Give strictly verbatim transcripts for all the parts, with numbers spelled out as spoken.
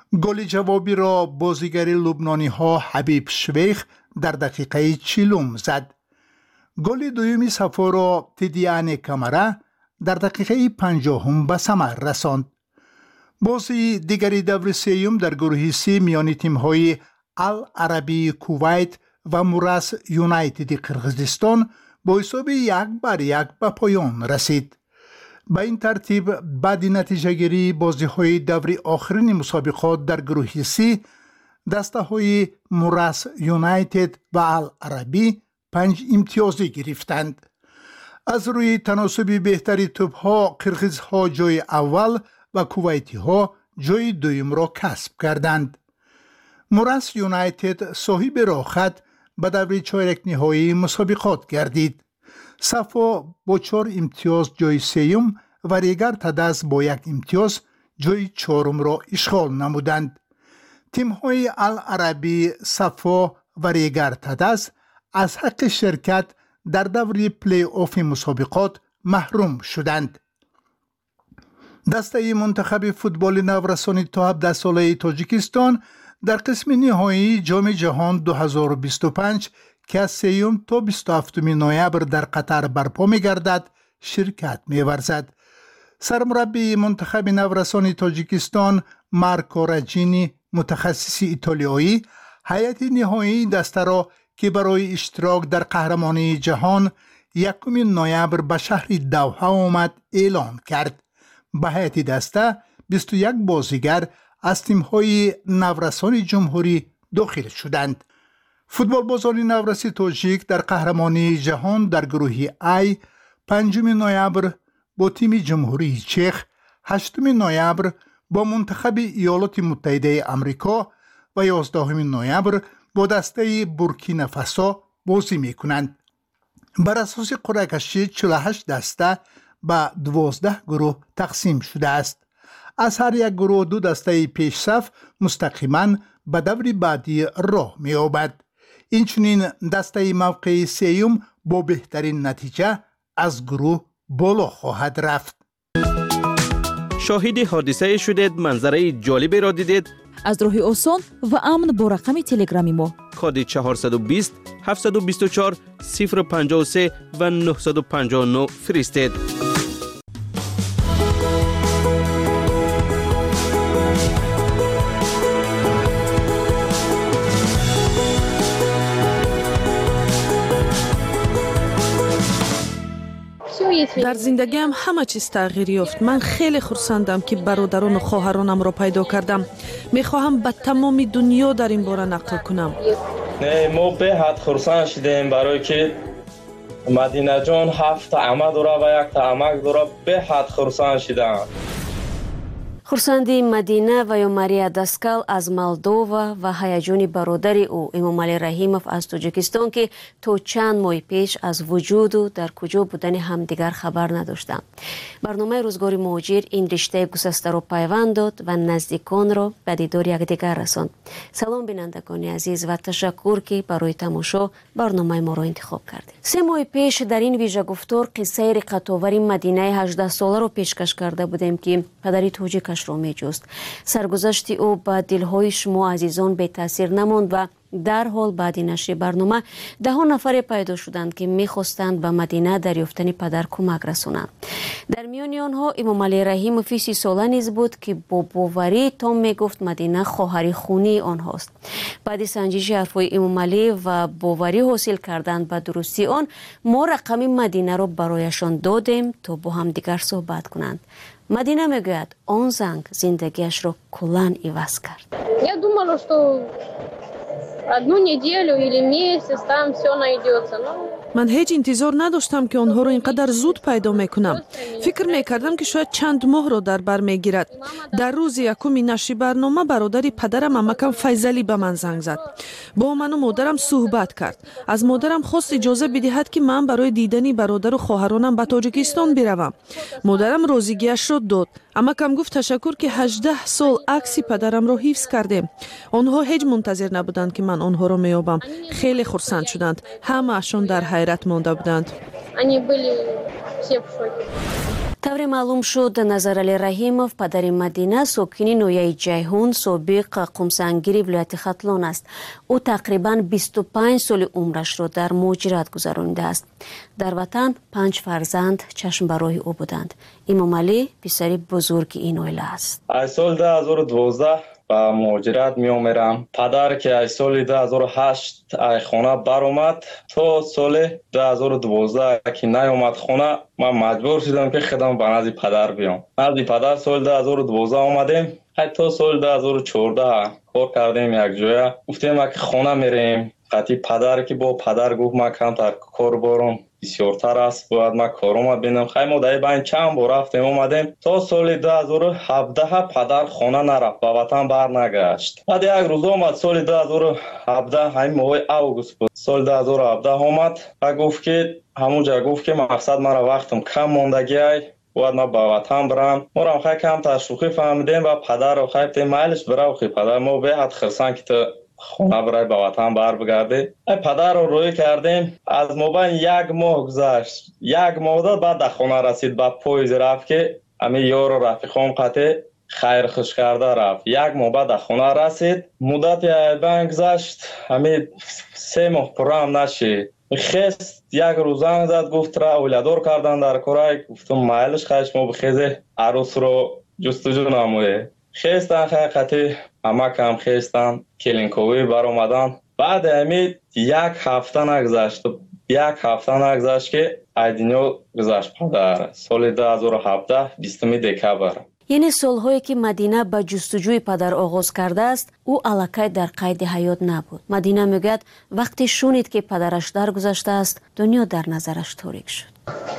گل جوابی را بازیگر لبنانی ها حبیب شویخ در دقیقه چهلم زد. گل دومی صفا را تیدیان کامرا در دقیقه پنجاهم به ثمر رساند. بازی دیگری دور سوم در گروه سی میان تیم‌های العربی کویت و موراس یونایتد قرقیزستان با حساب یک بر یک به پایان رسید. به این ترتیب بعد نتیجه گیری بازی های دور آخرین مسابقات در گروه سی دسته های موراس یونایتد و العربی پنج امتیازی گرفتند. از روی تناسب بهتری توپ ها قرقیز ها جای اول و کویتی ها جای دویم را کسب کردند. موراس یونایتد صاحب راحت به دور چهارک نهایی مسابقات گردید. صفا با چهار امتیاز جای سوم و ریگر تدز با یک امتیاز جای چهارم را اشغال نمودند. تیم های العربی، صفا و ریگر تدز از حق شرکت در دور پلی آف مسابقات محروم شدند. دسته منتخب فوتبال نورسانی تا هفده ساله تاجیکستان در قسم نهایی جام جهان دو هزار و بیست و پنج که از سوم تا بیست و هفتم نوامبر در قطر برپا می‌گردد شرکت می‌ورزد. سرمربی منتخب نورسانی تاجیکستان مارکو راجینی متخصص ایتالیایی هیئت نهایی دسته را که برای اشتراک در قهرمانی جهان یکم نوامبر به شهر دوحه آمد اعلان کرد. به هیئت دسته بیست و یک بازیگر از تیم‌های نورسان جمهوری داخل شدند. فوتبال بازان نورسی تاجیک در قهرمانی جهان در گروه ای پنجم نوامبر با تیم جمهوری چخ، هشتم نوامبر با منتخب ایالات متحده آمریکا و یازدهم نوامبر با دسته بورکینافاسو بازی می‌کنند. بر اساس قرعه کشی چهل و هشت دسته به دوازده گروه تقسیم شده است. از هر یک گروه دو دسته پیش صف مستقیما به دور بعدی راه می‌یابد. اینچنین دسته موقع سوم با بهترین نتیجه از گروه بالا خواهد رفت. شاهد حادثه شدید، منظره جالبی را دیدید؟ از راه آسان و امن با رقم تلگرامی ما کد چهارصد و بیست هفتصد و بیست و چهار صفر پنجاه و سه و نهصد و پنجاه و نه فرستید. در زندگیم همه چیز تغییر یافت. من خیلی خرسندم که برادران و خواهرانم را پیدا کردم. میخواهم به تمام دنیا در این باره نقل کنم. نه، ما به حد خرسند شدیم برای که مدینه جان هفت عمه داره و یک عمک داره. به حد خرسند شدم. خورسندی مدینه و یا ماریا داسکال از مالدووا و هیجان برادری او امامعلی رحیمов از تاجیکستان که تا چند ماه پیش از وجود و در کجا بودن همدیگر خبر نداشتند. برنامه روزگار مهاجر این رشته گسسته را پیوند داد و نزدیکان را به دیدار یکدیگر رساند. سلام بینندگان عزیز و تشکر که برای تماشا برنامه ما را انتخاب کردید. سه ماه پیش در این ویژه گفتار قصه رقت‌آور مدینه هجده ساله را پیشکش کرده بودیم که پدری تاجیک رو می جست. سرگذشت او با دلهای شما عزیزان به تاثیر نماند و در حال بعد نشر برنامه ده ها نفر پیدا شدند که می خواستند به مدینه دریافتن پدر کمک رسانند. در میان آنها امامعلی رحیمov سی ساله نیز بود که با باوری تام می گفت مدینه خواهر خونی آنهاست. بعد سنجش حرفهای امامعلی و باوری حاصل کردن به درستی آن، ما رقم مدینه را برایشان دادیم تا با هم دیگر صحبت کنند. مدینه میگوید آن زنگ زندگیش رو کلاً عوض کرد. Я думала, что одну неделю или месяц там все найдется. من هیچ انتظار نداشتم که آنها رو اینقدر زود پیدا میکنم. فکر میکردم که شاید چند ماه رو در بر میگیرد. در روز یکم نشر برنامه برادری پدرم عمکم فیضلی به من زنگ زد. با من و مادرم صحبت کرد. از مادرم خواست اجازه بدهد که من برای دیدن برادر و خواهرانم به تاجیکستان بروم. مادرم راضیگیش را داد. عمکم گفت تشکر که هجده سال عکس پدرم را حفظ کردیم. آنها هیچ منتظر نبودند که من آنها را میابم. خیلی خرسند شدند. همه اشون در حیرت مانده بودند. тавре маълум шуд Назарали Раҳимов падари Мадина сокини ноҳияи Ҷайҳун собиқ қумсангири вилояти Хатлон аст. ӯ тақрибан бисту панҷ соли умрашро дар муҳоҷират гузаронидааст. дар ватан панҷ фарзанд чашмбарои ӯ буданд. Имомалӣ писари бузурги ин оила аст. аз соли ду ҳазору дувоздаҳ ба муҳоҷират меомерам. Падар ки аз соли ду ҳазору ҳашт аз хона баромад, то соли ду ҳазору дувоздаҳ ки наомад хона, ман маҷбур шудам ки худам ба назди падар биём. назди падар соли ду ҳазору дувоздаҳ омадем. ҳатто соли ду ҳазору чордаҳ кор кардем якҷоя. гуфтем ки хона мерем. қати падар ки бо падар гуфт ман камтар кор борам бисёртар аст, бояд ман корома бинам. хай мо дар байн чанд бор рафтем омадем. То соли ду ҳазору ҳабдаҳ падар хона нарафт, ба ватан барнагашт. баъд як рӯз омад соли ду ҳазору ҳабдаҳ, ҳамин моҳи август буд. соли ду ҳазору ҳабдаҳ омад ва гуфт ки ҳамунҷа гуфт ки мақсад мара вақтам кам мондагиай, бояд ман ба ватан барам. морам хай камтар шӯхӣ фаҳмидем ва падарро хай гуфтем майлиш бирав хи падар, мо беҳад хирсанд ки ту хона барай ба ватан барбигардӣ. Падарро рӯй кардем. Аз мобайн як моҳ гузашт. Як моҳ дод баъд дар хона расид, ба поиз рафт ки ами ёру рафиқом қате хайрхуш карда рафт. Як моҳ баъд дар хона расид. Муддати айбайн гузашт. Ами се моҳ пуррам нашид. Хест як рӯз занг зад, гуфт ра оиладор кардан дар корай. Гуфтам майлиш хайш мо бихезе арӯсро ҷустуҷӯ намое. хестан хақати амакам хестан келинковӣ баромадан. баъди ҳамин як ҳафта нагузашт. як ҳафта нагузашт ки аз дунё гузашт падар. соли ду ҳазору ҳабдаҳ бистуми декабр. яъне солҳое ки Мадина ба ҷустуҷӯи падар оғоз кардааст, ӯ аллакай дар қайди ҳаёт набуд. Мадина мегӯяд вақте шунид ки падараш даргузаштааст, дунё дар назараш торик шуд.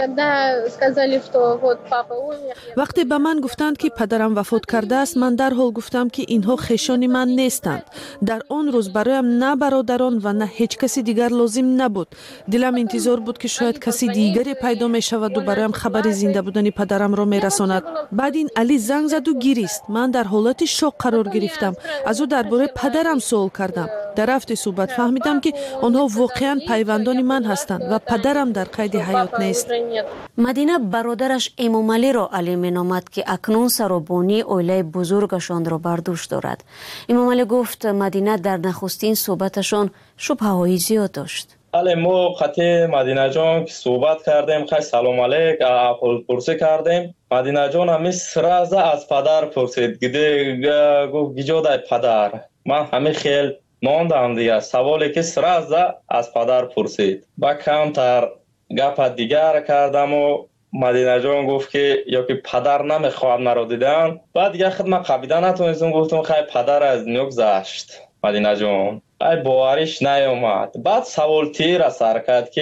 вақте ба ман гуфтанд ки падарам вафот кардааст, ман дарҳол гуфтам ки инҳо хешони ман нестанд. дар он рӯз бароям на бародарон ва на ҳеҷ каси дигар лозим набуд. дилам интизор буд ки шояд каси дигаре пайдо мешаваду бароям хабари зинда будани падарамро мерасонад. баъд ин Али занг заду гирист. ман дар ҳолати шок қарор гирифтам. аз ӯ дар бораи падарам суол кардам. дар рафти суҳбат фаҳмидам ки онҳо воқеан пайвандони ман ҳастанд ва падарам дар қайди ҳаёт нест. Мадина бародараш Эмомалиро Али меномад ки акнун саробонии оилаи бузургашонро бар дӯш дорад. Эмомалӣ гуфт Мадина дар нахустин суҳбаташон шубҳаҳои зиёд дошт. Але мо қати Мадинаҷон ки суҳбат кардем, хай салом алейк аҳволпурсӣ кардем. Мадинаҷон ҳами сраза аз падар пурсид. Гиде гуфт гиҷодай падар. ман ҳами хел мондам дига. саволе ки сраза аз падар пурсид. ба камтар гапа дигар кардаму Мадинаҷон гуфт ки ё ки падар намехоҳад маро дидан. баъд дига худ ман қабида натонистам, гуфтам хай падар аз дунё гузашт. Мадинаҷон ай бовариш наёмад. баъд савол тира сар кард ки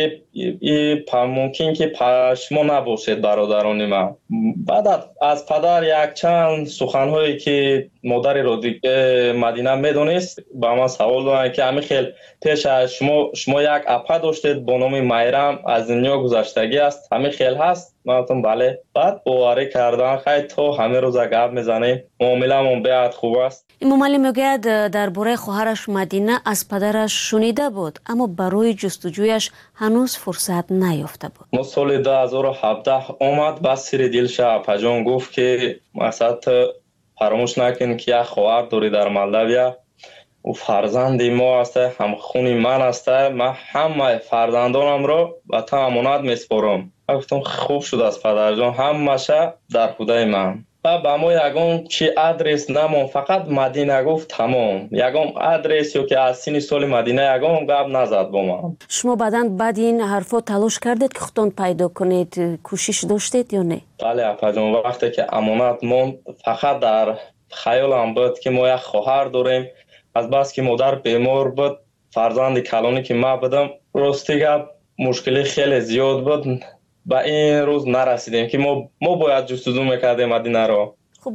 мумкин ки шумо набошед бародарони ман. баъд аз падар якчанд суханҳое ки модари Мадина медонист ба ман савол доданд ки ҳамин хел пеш аз шумо шумо як апа доштед бо номи Майрам, аз дунё гузаштагӣ аст, ҳамин хел ҳаст? ман гуфтам бале. баъд боварӣ кардан хай то ҳамин рӯза гап мезанем, муомиламон беҳад хуб аст. Эмомалӣ мегӯяд дар бораи хоҳараш Мадина аз падараш шунида буд, аммо барои ҷустуҷӯяш ҳанӯз фурсат наёфта буд. мо соли ду ҳазору ҳабдаҳ омад, ба сири дилша апаҷон гуфт ки масад фаромӯш накун ки як хоҳар дорӣ дар Молдавия. ӯ фарзанди мо аст, ҳамхуни ман аст. ман ҳамаи фарзандонамро ба ту амонат меспорам. ман гуфтам хуб шудааст падарҷон, ҳамаша дар худаи ман. ба мо ягон чи адрес намон, фақат Мадина гуфт тамом. Ягон адрес ё ки аз сини соли Мадина ягон гап назад бо ман. шумо баъдан баъди ин ҳарфо талош кардед ки худтон пайдо кунед, кӯшиш доштед ё не? бале апаҷон, вақте ки амонат монд, фақат дар хаёлам буд ки мо як хоҳар дорем. азбас ки модар бемор буд, фарзанди калоне ки ман будам, рости гап мушкили хеле зиёд буд. ба ин рӯз нарасидем ки мо мо бояд ҷустуҷӯ мекардем Мадинаро. хуб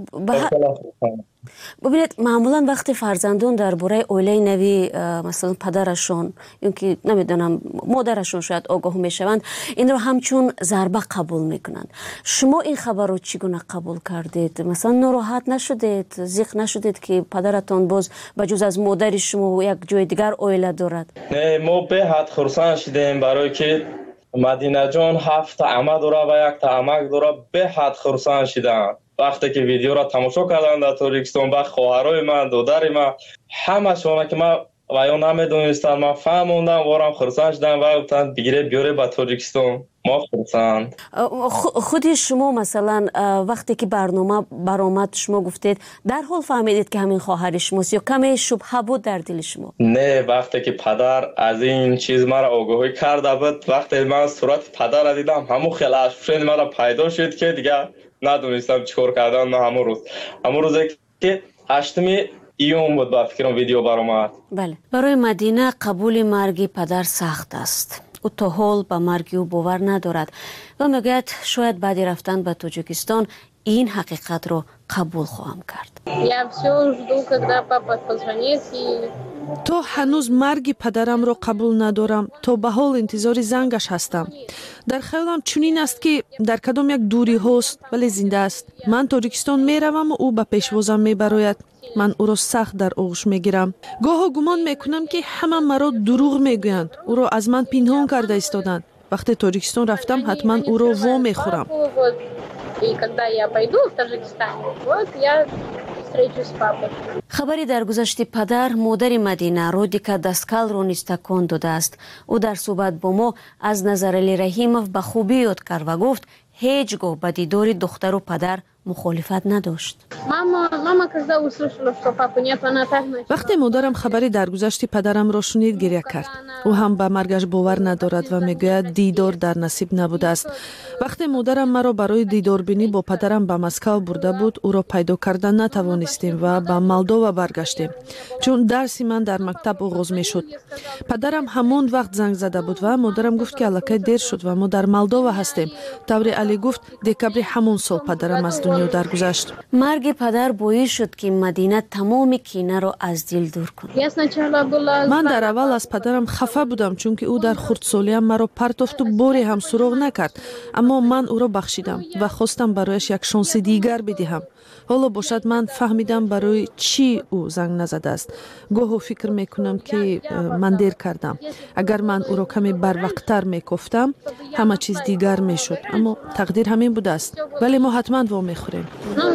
бубинед, маъмулан вақте фарзандон дар бораи оилаи нави масалан падарашон ё ки намедонам модарашон шояд огоҳ мешаванд, инро ҳамчун зарба қабул мекунанд. шумо ин хабарро чӣ гуна қабул кардед? Масалан нороҳат нашудед, зиқ нашудед ки падаратон боз ба ҷуз аз модари шумо як ҷои дигар оила дорад? Не, мо беҳад хурсанд шудем, барое ки مدینه جان هفت عمه داره و یک تا عمک داره به حد خرسند شدن. وقتی که ویدیو را تماشا کردم در تاجیکستان با خواهرای من، دادر من، همه شما که من و یا نمیدونستم، من فهموندم وارم خرسند شدم و گفتن بگیره بیاره به تاجیکستان. ما خرسند. خود شما مثلا وقتی که برنامه برآمد شما گفتید در حال فهمیدید که همین خواهر شماست یا کمی شبهه بود در دل شما؟ نه، وقتی که پدر از این چیز مرا آگاهی کرده بود، وقتی من صورت پدر را دیدم همون خیلی افشین مرا پیدا شد که دیگه ندونستم چیکار کردم. نه همون روز همون روزی که هشتم ایون بود با فکرم ویدیو برآمد. بله، برای مدینه قبول مرگ پدر سخت است. او تا حال به مرگ او باور ندارد و میگوید شاید بعد رفتن به تاجیکستان این حقیقت رو قبول خواهم کرد. تو هنوز مرگ پدرم رو قبول ندارم، تو به حال انتظار زنگش هستم. در خیالم چنین است که در کدام یک دوری هست ولی زنده است. من تاجیکستان میروم و او به پیشوازم میبراید. من او را سخت در آغوش میگیرم. گاه گمان میکنم که همه مرا دروغ میگویند، او را از من پنهان کرده ایستادند. وقتی تاجیکستان رفتم حتما او را وا میخورم. خبری در گذشت پدر مادر مدینه رودیکا داسکال رو نیز تکان داده است. او در صحبت با ما از نظرعلی رحیمов به خوبی یاد کرد و گفت هیچگاه به دیدار دختر و پدر مخالفت نداشت. وقتی مادرم خبری درگذشت پدرم را شنید گریه کرد. او هم به مرگش باور ندارد و میگوید دیدار در نصیب نبوده است. وقتی مادرم مرا برای دیدار بینی با پدرم به مسکو برده بود، او را پیدا کردن نتوانستیم و به مالدووا برگشتیم، چون درسی من در مکتب آغاز میشد. پدرم همون وقت زنگ زده بود و مادرم گفت که الکی دیر شد و ما در مالدووا هستیم. طوری علی گفت دکبر همون سال پدرم از دنیا درگذشت. مرگ پدر باعث شد که مدینه تمام کینه را از دل دور کند. من در اول از پدرم خفه بودم چون که او در خردسالیم مرا پرتافت و باری هم سراغ نکرد، اما من او را بخشیدم و خواستم برایش یک شانس دیگر بدهم. حالا باشد من فهمیدم برای چی او زنگ نزده است. گاهی فکر میکنم که من دیر کردم. اگر من او را کمی بروقتر میگفتم همه چیز دیگر میشد، اما تقدیر همین بوده است. ولی ما حتما وا میخوریم.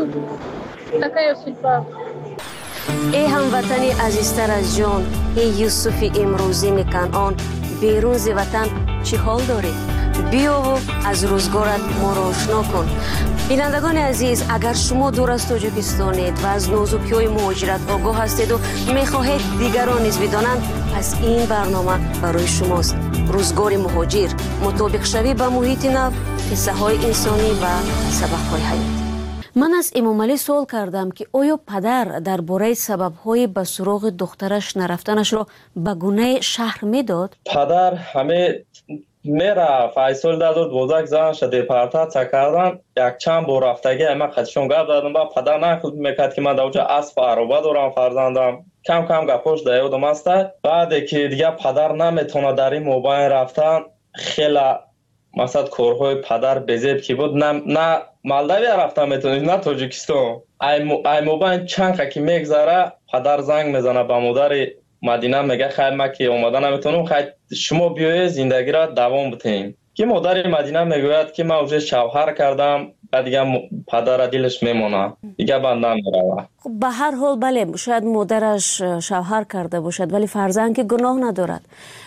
ای هموطنی عزیزتر از جان، ای یوسف امروزی کنعان، بیرون ز وطن چی حال داری؟ بیا و از روزگارت ما را آشنا کن. بینندگان عزیز، اگر شما دور از تاجیکستانید و از نازکی‌های مهاجرت آگاه هستید و میخواهید دیگران نیز بدانند، پس این برنامه برای شماست. روزگار مهاجر، مطابق شوی با محیط نو، قصه های انسانی و سبق های حیاتی. من از امامعلی سوال کردم که آیا پدر درباره سبب‌های به سراغ دخترش نرفتنش را به گونه شهر میداد؟ پدر همه میره فیصل داد و دوزک زنش دیپارتاڅیا کردن. یک چند بار رفتگی اما خدشون گفت دادم با پدر نکرد میکرد که من دوجه اسب عربه دارم فرزندم. کم کم گپاش دیادم است. بعد که دیگه پدر نمیتونه در این موبایل رفتن، خیلی مثلا کارهای پدر بزیب که بود، نه نه مالدوی رفتن میتونید نه تاجیکستان. ای موبایل چند که میگذره پدر زنگ میزنه به مادر مدینه میگه خیر ما که اومدن نمیتونم، خیر شما بیایید زندگی را دوام بدهیم. که مادر مدینه میگوید که من вже شوهر کردم و دیگه پدر دلش میمونه دیگه بنده میروه. خب به هر حال بله، شاید مادرش شوهر کرده باشد ولی فرزند که گناه ندارد.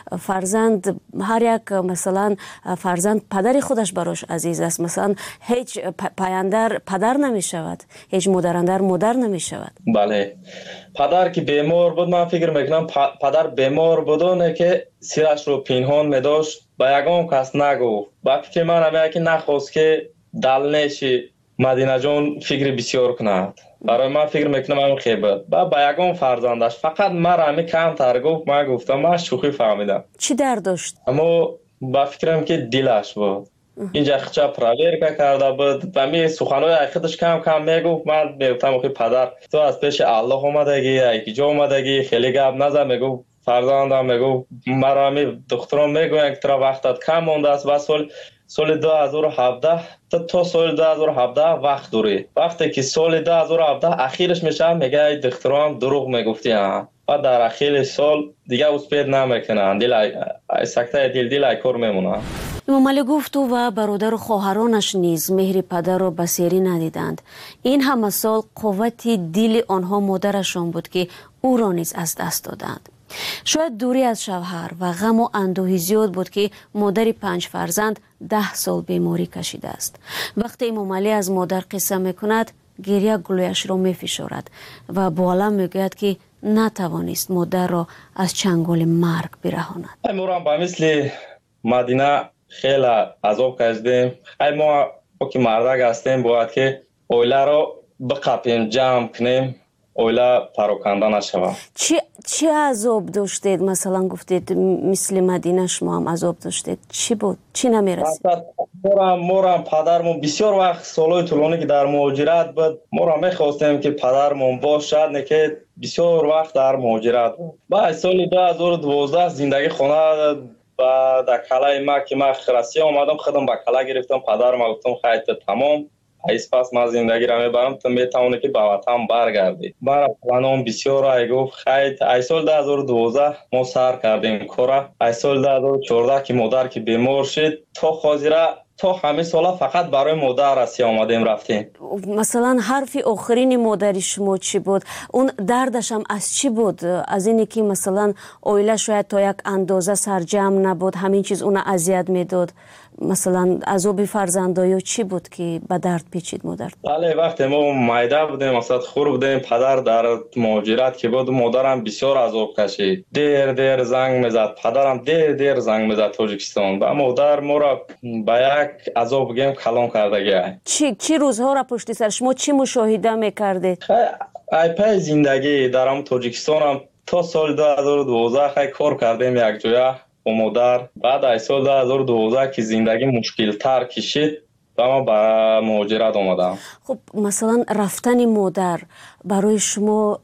فرزند هر یک مثلا فرزند پدر خودش براش عزیز است. مثلا هیچ پایندر پدر نمی شود، هیچ مادراندر مادر نمی شود. بله، پدر که بیمار بود من فکر میکنم پدر بیمار بودونه که سیرش رو پنهان میداشت، با یگان کس نگفت. با فکر من همیه که نخواست که دلنشی مدینه جان فکر بسیار کند. برای من فکر میکنم همین خیبت با با یگان فرزندش فقط مرا همی کم تر گفت. من گفتم من شوخی فهمیدم. چی درد داشت؟ اما با فکرم که دلش بود. اینجا خچه پراویر کرده بود و می سخنهای خودش کم کم میگفت. من میگفتم آخه پدر تو از پیش الله اومدگی یکی جا اومدگی خیلی گپ نزن. میگفت فرزندم، میگفت مرا همی دخترم میگوین که ترا وقتت کم مونده است و سال سال دو هزار و هفده تا تا سال دو هزار و هفده وقت داری. وقتی که سال دو هزار و هفده اخیرش میشه میگه دخترم دروغ میگفتی ها. و در اخیر سال دیگه اسپید نمیکنن، دل سکته دل دل کار میمونه. امامعلی گفت او و برادر و خواهرانش نیز مهر پدر را بسیاری ندیدند. این همه سال قوت دل آنها مادرشان بود که او را نیز از دست دادند. شاید دوری از شوهر و غم و اندوهی زیاد بود که مادر پنج فرزند ده سال بیماری کشیده است. وقتی امامعلی از مادر قصه میکند گریه گلویش را میفشارد و با الم میگوید که نتوانست مادر را از چنگال مرگ برهاند. ما با مثل مدینه خیلی عذاب کشیدیم. خیلی ما که مردک هستیم باید که اویله را بقپیم، جمع کنیم، اویله پراکنده نشود. چی چی عذاب داشتید؟ مثلا گفتید مثل مدینه شما هم عذاب داشتید. چی بود؟ چی نمیرسید؟ مورم مورم پدرمون بسیار وقت سالهای طولانی که در مهاجرت بود، مورم میخواستیم که پدرمون باشد، نه که بسیار وقت در مهاجرت بود. بعد سال دو هزار و دوازده زندگی خانه و در کلای ما که من خرسی آمدم، خودم با کلا گرفتم، پدرم گفتم خیلی تمام ایس پس من زندگی را میبرم، تو میتونی که به وطن برگردی. برای پلانم بسیار ای گفت خیلی. ای سال دو هزار و دوازده ما سر کردیم کارا. ای سال دو هزار و چهارده که مادر که بیمار شد، تا خاطره تا همه سالا فقط برای مادر رسی آمدیم رفتیم. مثلا حرف آخرین مادر شما چی بود؟ اون دردش هم از چی بود؟ از اینی که مثلا اویله شاید تا یک اندازه سرجم نبود، همین چیز اون اذیت میداد؟ مثلا عذاب فرزندایی چی بود که به درد پیچید مادر؟ بله، وقتی ما مایده بودیم، مثلا خور بودیم، پدر در مهاجرت که بود، مادرم بسیار عذاب کشید. دیر دیر زنگ میزد، پدرم دیر دیر زنگ میزد تاجیکستان. و مادر ما را به یک عذاب گیم کلام کرده گه. چی چی روزها را پشت سر شما چی مشاهده میکردید؟ ای پای زندگی درم تاجیکستان هم تا سال دو هزار و دوازده خیلی کار کردیم یک جایه با مادر. بعد از سال دو هزار و دوازده که زندگی مشکل تر کشید و ما به مهاجرت آمدم. خب مثلا رفتن مادر برای شما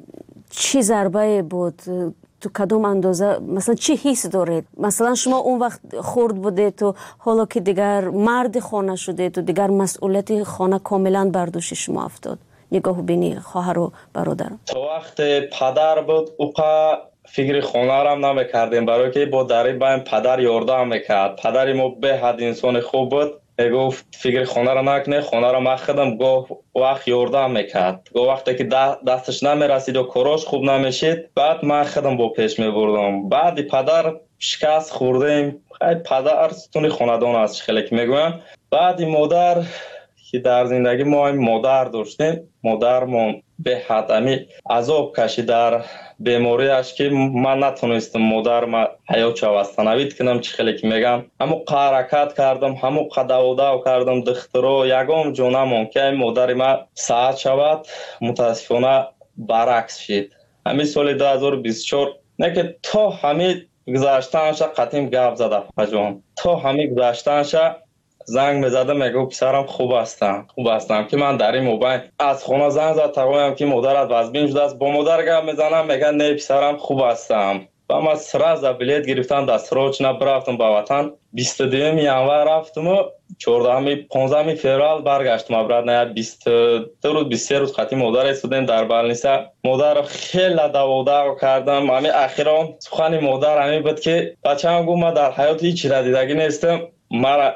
چی ضربه بود؟ تو کدام اندازه مثلا چی حس دارید؟ مثلا شما اون وقت خرد بودید تو، حالا که دیگر مرد خانه شدید تو، دیگر مسئولیت خانه کاملا بر دوش شما افتاد. نگاه بینی خواهر و برادر. تو وقت پدر بود اوقا فکر خانه را هم نمیکردیم، برای که با دری بایم پدر یاردم میکرد. پدری ما به حد انسان خوب بود، گفت فکر خانه را نکنه، خانه را من خودم گفت وقت یاردم میکرد. گفت وقتی که دستش نمیرسید و کاراش خوب نمیشید، بعد من خودم با پیش میبردم. بعد پدر شکست خوردیم. خیلی پدر ستون خاندان است خیلی که میگویم. بعد مادر که در زندگی ما مادر داشتیم، مادرمون به حد امی عذاب کشید در بیماریش که من نتونستم مادر ما حیات شوستنوید کنم. چی خیلی که میگم همو حرکت کردم، همو قداوداو کردم دخترو یگام جونمون که مادر ما ساعت شود. متاسفانه برعکس شد. همین سال دو هزار و بیست و چهار نه که تا همین گذشتنش قطیم گپ زده پجان، تا همین گذشتنش زنگ میزدم میگو پسرم خوب هستم خوب هستم که من در این موبایل از خونه زنگ زد تقویم که مادرت وزبین شده است. با مادر گپ میزنم میگن نه پسرم خوب هستم. و من سراز بلیت گرفتم دست روچ نبرفتم به وطن. بیست و دوم ینور رفتم و چهاردهم پانزدهم فوریه برگشتم برات. نه بیست دو روز بیست و سه روز خاطی مادر استودیم در بالنیسا. مادر خیلی داودا کردم. همین اخیرا سخن مادر همین بود که بچه‌ام گفت ما در حیات هیچ چیز دیدگی نیستم، مرا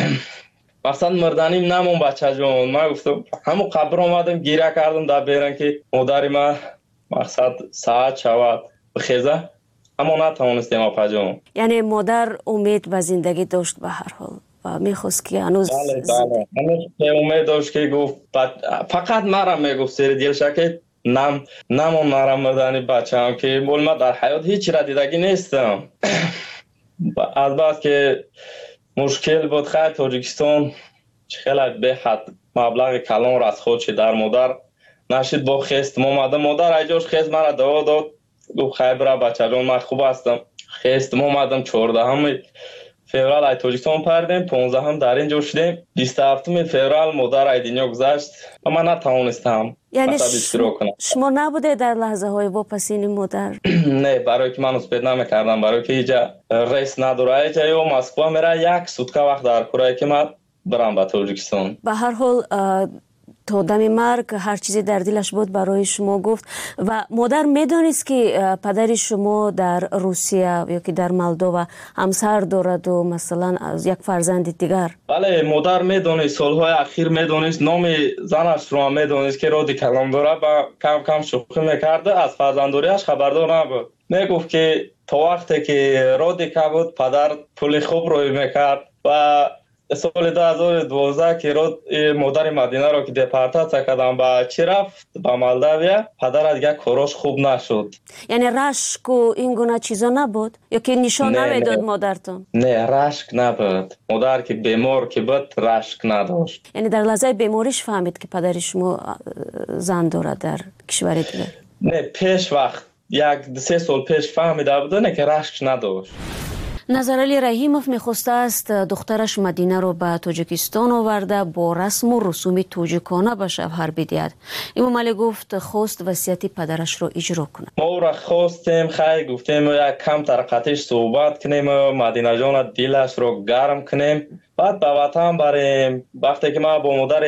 مثلا مردنیم نمون بچه جون. من گفتم همون قبر آمدم گیره کردم در بیرن که مادری ما مقصد ساعت شود بخیزه، اما نتوانستیم اپا جون. یعنی مادر امید و زندگی داشت به هر حال و میخواست که هنوز بله بله هنوز امید داشت که گفت فقط مرا میگفت سر دیلش که نم نمون مرا مردنی بچه هم که بول ما در حیات هیچ را دیدگی نیستم. از بعد که مشکل بود خیلی تاجیکستان خیلی به حد مبلغ کلان را از خودش در مادر نشید با خیست مامده. مادر ایجاش خیست مرا دوا داد، گفت خیلی برا بچه جان من خوب هستم. خیست مامدم چهاردهم فوریه ای تاجیکستان پردیم، پانزدهم در اینجا شدیم. بیست و هفتم فوریه مادر ای دنیا گذشت و من نتوانستم. یعنی شما نبوده در لحظه های واپسین مادر؟ نه، برای که من اسپید نمیکردم، برای که اینجا ریس نداره. اینجا یا مسکو میره یک سوتکا وقت در کره که من برم به تاجیکستان. به هر حال تا دم مرگ هر چیزی در دلش بود برای شما گفت و مادر میدونست که پدر شما در روسیه یا که در مولدووا همسر دارد و مثلا از یک فرزند دیگر؟ بله مادر میدونست، سالهای اخیر میدونست، نام زنش رو میدونست که رادی کلام داره و کم کم شوخی میکرده، از فرزنداریش خبردار نبود. میگفت که تا وقتی که رادی که بود پدر پول خوب روی میکرد و سال دو هزار و دوازده که راد مادر مدینه رو که دپارتاسیا کردن با چی رفت با مولداویا، پدر از یک کاراش خوب نشد. یعنی رشک و این گونه چیزا نبود یا که نشان نمیداد مادرتون؟ نه رشک نبود، مادر که بیمار که بود رشک نداشت. یعنی در لحظه بیماریش فهمید که پدر شما زن دارد در کشور دیگر؟ نه پیش وقت یک سه سال پیش فهمیده بود نه که رشک نداشت. نظرعلی رحیموف میخواسته است دخترش مدینه رو به تاجیکستان آورده با رسم و رسوم تاجیکانه به شوهر بدهد. امام علی گفت خواست وصیت پدرش رو اجرا کنه. ما را خواستیم خیلی گفتیم یک کم طرقتش صحبت کنیم، مدینه جان دلش رو گرم کنیم، بعد به وطن بریم. وقتی که من با مادر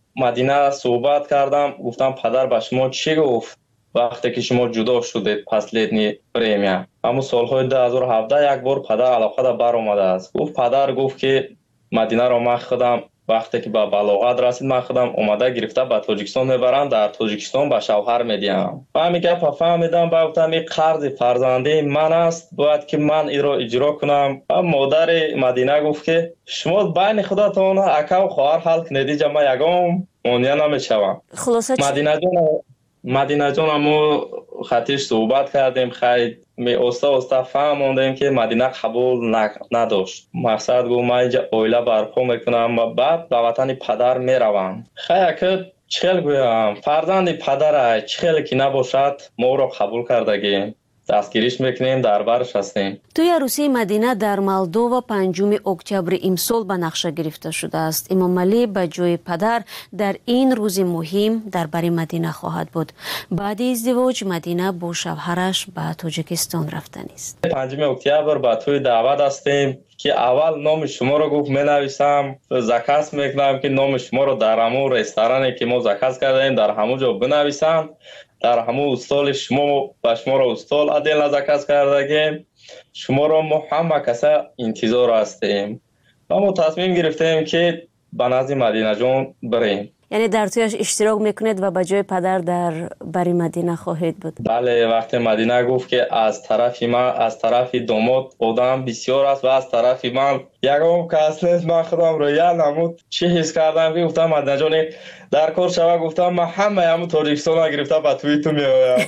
مدینه صحبت کردم گفتم پدر به شما چی گفت وقتی که شما جدا شدید پس لیدنی پریمیا؟ همون سالهای دو هزار و هفده یک بار پدر علاقه دا بر اومده است. گفت پدر گفت که مدینه رو من خودم وقتی که به بلاغت رسید من خودم اومده گرفته به تاجیکستان میبرم، در تاجیکستان به شوهر میدیم. و همین که فهمیدم با گفتم این قرض فرزندی من است، باید که من این رو اجرا کنم. و مادر مدینه گفت که شما بین خودتون اکا و خواهر حل کنید، ما یگام مانع نمیشوم. مدینه جان مدینه جان همو خطیش صحبت کردیم، خیلی می استا استا فهموندیم که مدینه قبول نداشت. مقصد گفت من اینجا اویله برپا میکنم و بعد به وطن پدر میروم. خیلی که چخیل گویم فرزند پدر چخیل که نباشد ما رو قبول کردگیم، دستگیریش میکنیم، در برش هستیم. توی عروسی مدینه در مولدووا پنجم اکتبر امسال به نقشه گرفته شده است. امام علی به جای پدر در این روز مهم در بر مدینه خواهد بود. بعد ازدواج مدینه با شوهرش به تاجیکستان رفتن است. پنجم اکتبر به توی دعوت هستیم که اول نام شما رو گفت می نویسم، زکس میکنم که نام شما رو در همون رستورانی که ما زکس کردیم در همونجا بنویسم، در همون استال شما و شما رو استال عدل نزکست کردگیم، شما رو ما همه کسا انتظار هستیم و ما تصمیم گرفتیم که به نزد مدینه جان بریم. یعنی در تویش اشتراک میکنید و به جای پدر در بری مدینه خواهید بود؟ بله، وقتی مدینه گفت که از طرف من از طرف داماد آدم بسیار است و از طرف من یکم کس نیست، من خودم رو یه نمود چی حس کردم که گفتم مدینه جان در کار شوه، گفتم من همه همون تاجیکستان گرفته به توی تو میایم.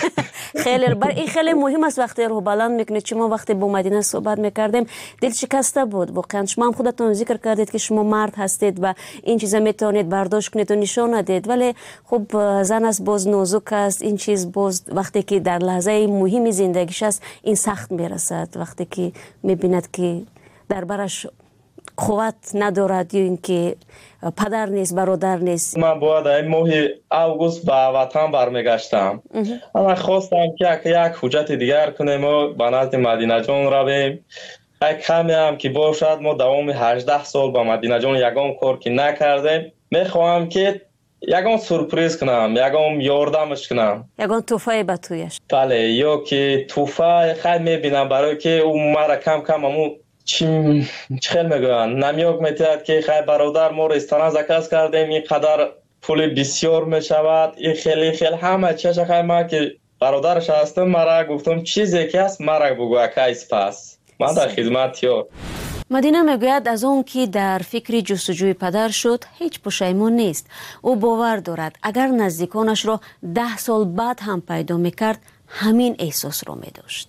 خیلی بر این خیلی مهم است وقتی رو بلند میکنید. چما وقتی با مدینه صحبت میکردیم دل شکسته بود واقعا. شما هم خودتون ذکر کردید که شما مرد هستید و این چیزا میتونید برداشت کنید و نشان ندید، ولی خب زن است باز نازک است، این چیز باز وقتی که در لحظه مهمی زندگیش است این سخت میرسد، وقتی که میبیند که در برش قوت ندارد یا اینکه پدر نیست برادر نیست. من باید این ماه اوگوست به وطن برمیگشتم. من خواستم که یک حجت دیگر کنیم و به نزد مدینه جان رویم. کمی هم که باشد ما دوام هجده سال با مدینه جان یگام کار که نکردیم، میخواهم که یگام سورپریز کنم، یگام یاردمش کنم، یگام توفه به تویش. بله، یا که توفه خیلی میبینم برای که اون مرا کم کم همون چی خیلی میگوین نمیاک میتید که خیلی برادر ما رستوران زکست کردیم این قدر پول بسیار میشود، این خیلی خیلی همه چیز خیلی ما که برادرش هستم مرا گفتم چیزی که هست مرا بگو اکایس پس من در خدمت یا. مدینه میگوید از اون که در فکر جستجوی پدر شد هیچ پشیمان نیست. او باور دارد اگر نزدیکانش را ده سال بعد هم پیدا میکرد همین احساس را میداشت.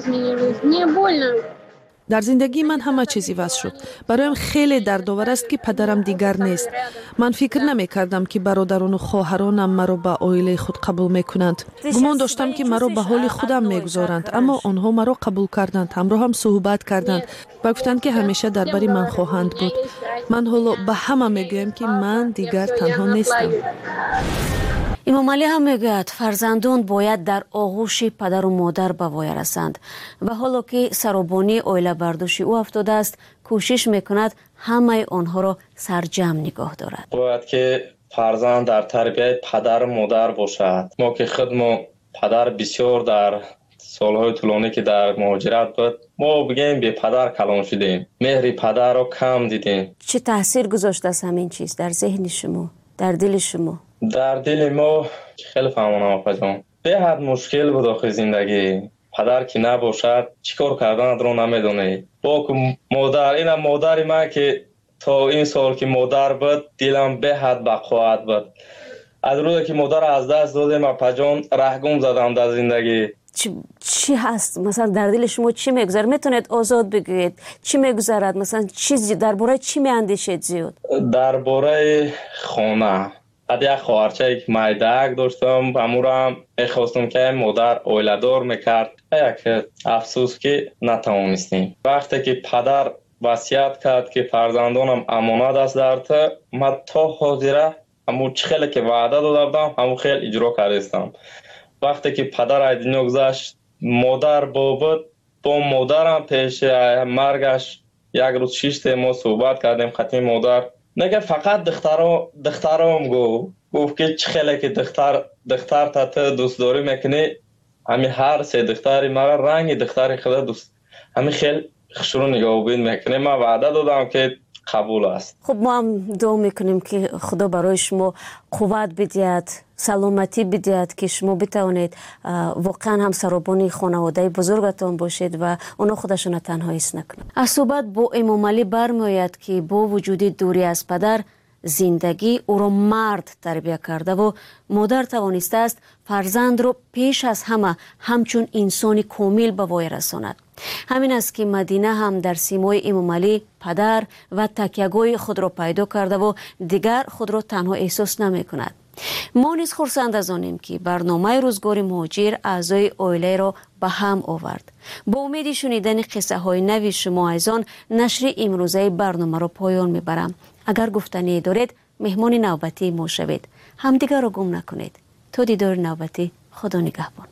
در زندگی من همه چیزی واسه شد. برایم خیلی دردآور است که پدرم دیگر نیست. من فکر نمی کردم که برادران و خواهرانم مرا به عائله خود قبول میکنند. گمان داشتم که مرا به حال خودم میگذارند، اما آنها مرا قبول کردند، همراه هم صحبت کردند و گفتند که همیشه در بری من خواهند بود. من حالا به همه میگویم که من دیگر تنها نیستم. امام علی هم میگوید فرزندان باید در آغوش پدر و مادر به وای رسند و حالا که سرابانی عائله برداشت او افتاده است کوشش میکند همه آنها را سرجم نگاه دارد. باید که فرزند در تربیت پدر و مادر باشد. ما که خود ما پدر بسیار در سالهای طولانی که در مهاجرت بود، ما بگیم به پدر کلان شدیم، مهر پدر رو کم دیدیم. چه تاثیر گذاشته است همین چیز در ذهن شما، در دل شما؟ در دل ما خیلی فهمانم آقا جان، به حد مشکل بود آخه زندگی. پدر که نباشد چیکار کردن رو نمیدونه. با مادر، این مادر ما که تا این سال که مادر بود دلم به حد بقوت بود. از روزی که مادر از دست دادم آقا جان رهگم زدم در زندگی. چی, چی هست مثلا در دل شما چی میگذره؟ میتونید آزاد بگویید چی میگذرد؟ مثلا چیزی درباره چی میاندیشید زیاد؟ درباره خانه. از یک خواهرچه یک مایدک داشتم، امورم میخواستم که مادر اویلدار میکرد. یک افسوس که نتوانستیم. وقتی که پدر وصیت کرد که فرزندانم امانت است در تو، من تا حاضره همون خیلی که وعده داده بودم همون خیلی اجرا کردم. وقتی که پدر از دنیا گذشت، مادر بود، با مادرم پیش مرگش یک روز شیشت ما صحبت کردیم. خطی مادر نگه فقط دخترم دخترم گو گفت که چه خیلی که دختر دختر تا تو دوست داری میکنی، همین هر سه دختری مرا رنگ دختری خدا دوست، همین خیلی خشرو نگاه بین میکنه. من وعده دادم که قبول است. خب ما هم دعا میکنیم که خدا برای شما قوت بدهد، سلامتی بدهد که شما بتوانید واقعا هم سرابانی خانواده بزرگتان باشید و اونا خودشون تنها حس نکنند. از صحبت با امام علی برمیآید که با وجود دوری از پدر، زندگی او را مرد تربیت کرده و مادر توانسته است فرزند را پیش از همه همچون انسانی کامل به وای رساند. همین است که مدینه هم در سیمای امام علی پدر و تکیه‌گاه خود را پیدا کرده و دیگر خود را تنها احساس نمی کند. ما نیز خرسند از آنیم که برنامه روزگار مهاجر اعضای عائله را به هم آورد. با امید شنیدن قصه های نوی شما از آن نشر امروزه برنامه را پایان میبرم. اگر گفتنی دارید مهمان نوبتی ما شوید. همدیگر را گم نکنید. تا دیدار نوبتی، خدا نگهبان.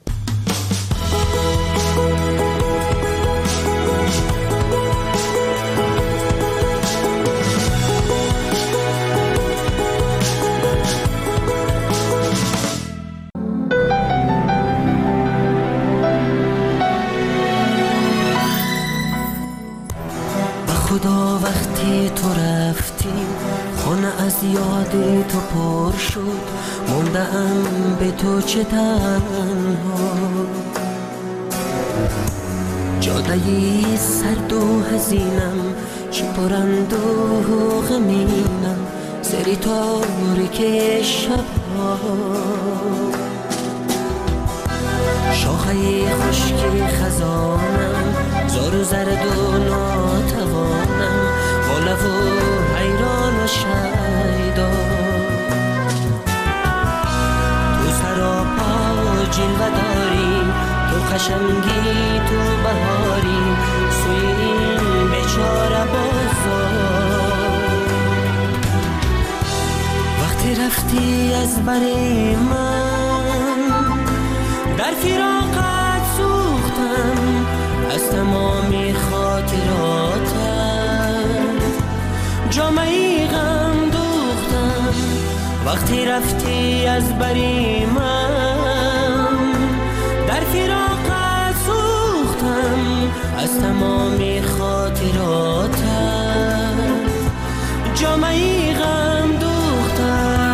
خدا وقتی تو رفتی خانه از یاد تو پر شد، موندم به تو چه تنها. جادهی سرد و حزینم چه پرند و غمینم، سری تاریک شبها. شاخه خشک خزانم زار و زرد و ناتوانم، با لب و حیران و شیدا. تو سراپا جلوه داری، تو قشنگی تو بهاری، سوی این بیچاره بازار. وقتی رفتی از بر من در فراقت سوختم، از تمامی خاطراتت جامعی غم دوختم. وقتی رفتی از بری من در فراقت سوختم، از تمامی خاطراتت جامعی غم دوختم.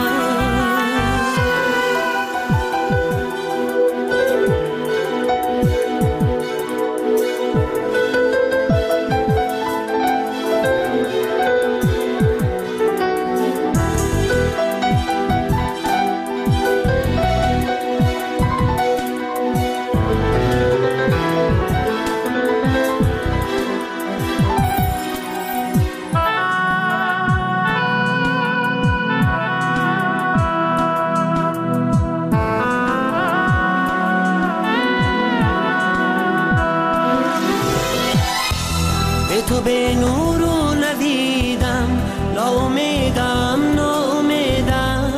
تو به نور و ندیدم، ناامیدم ناامیدم،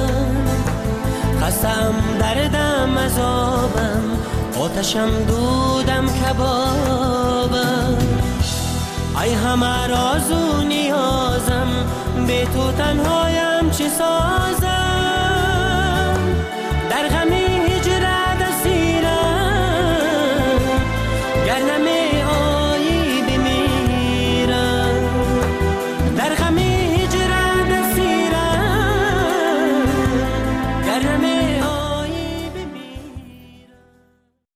خستم دردم عذابم، آتشم دودم کبابم. ای همه راز و نیازم، به تو تنهایم چه سازم، در غم